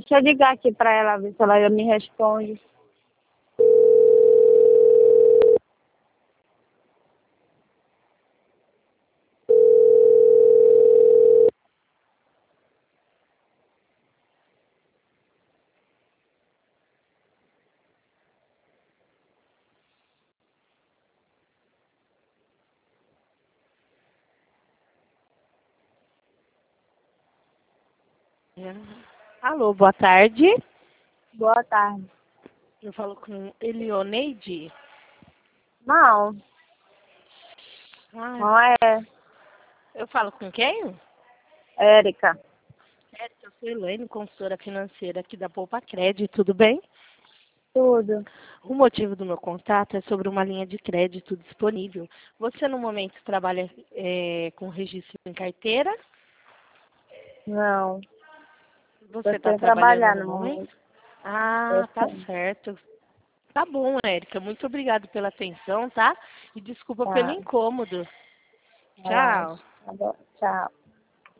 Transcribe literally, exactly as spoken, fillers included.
Deixa eu ligar aqui pra ela, ver se ela me responde. Alô, boa tarde. Boa tarde. Eu falo com Elioneide. Não, Ah, não é eu falo com quem? Érica. Érica, eu sou Elaine, consultora financeira aqui da Poupa Crédito, tudo bem? Tudo. O motivo do meu contato é sobre uma linha de crédito disponível. Você, no momento, trabalha é, com registro em carteira? Não, Você tô está sem trabalhando trabalhar no no momento? momento. Tô Ah, tá sem. certo. Tá bom, Érica. Muito obrigada pela atenção, tá? E desculpa pelo Tá, incômodo. relaxa. Tchau. Tá bom. Tchau.